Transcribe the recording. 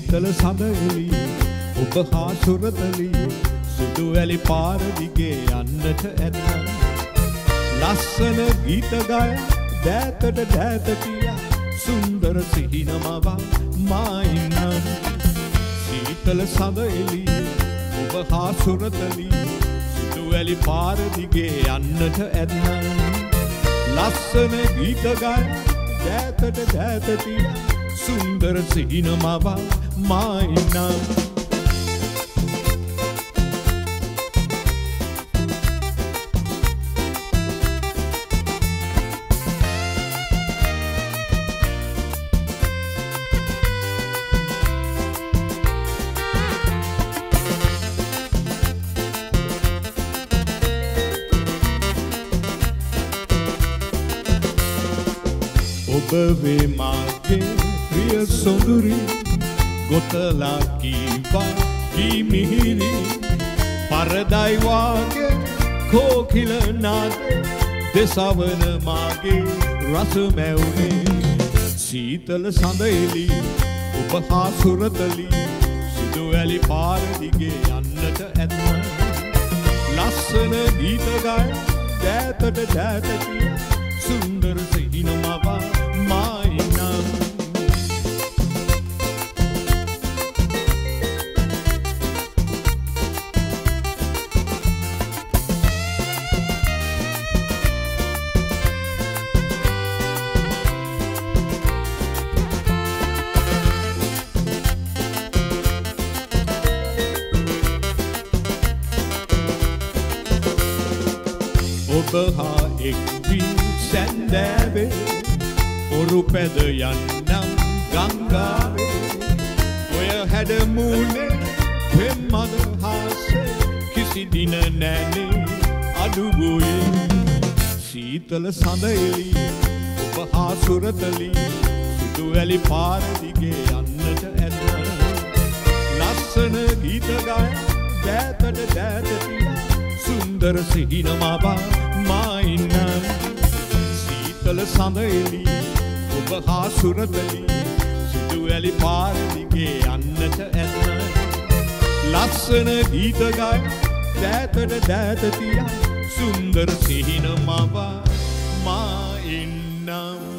සීතල සඳෙලි ඔබ හා සුරතලි සුදු වැලි පාර දිගේ යන්නට ඇත ලස්සන ගීත ගය දෑතට දෑත කියා සුන්දර සිහිනමව මා ඉන්නම් සීතල සඳෙලි ඔබ හා සුරතලි සුදු වැලි පාර දිගේ යන්නට ඇත ලස්සන ගීත ගය දෑතට දෑත කියා සුන්දර සිහිනමව මා ඉන්නම් ඔබ වේ මාගේ ප්‍රිය සොඳුරි ගොතලා කීවා කී මිහිරි පරදයි වාගේ කෝකිල නාද දෙසවන මාගේ රස මැවුනේ සීතල සඳෙලි ඔබ හා සුරතලි සුදු වැලි පාර දිගේ යන්නට ඇත ලස්සන ගීත ගය දෑතට දෑත කියා සුන්දර සිහිනමව මා ඉන්නම් ඔබ හා එක් වී සැන්දෑවේ ඔරු පැද යන්නම් ගංගාවේ ඔය හැඩමූනේ පෙම්මද හාසේ කිසි දින නැනේ අඩුගුයේ සීතල සඳෙලි ඔබ හා සුරතලි සුදු වැලි පාර දිගේ යන්නට ඇත ලස්සන ගීත ගය දෑතට දෑත කියා සුන්දර සිහිනමව මා ඉන්නම් සීතල සඳෙලි ඔබ හා සුරතලි සුදු වැලි පාර දිගේ යන්නට ඇත ලස්සන ගීත ගය දෑතට දෑත තියා සුන්දර සිහිනමව මා ඉන්නම්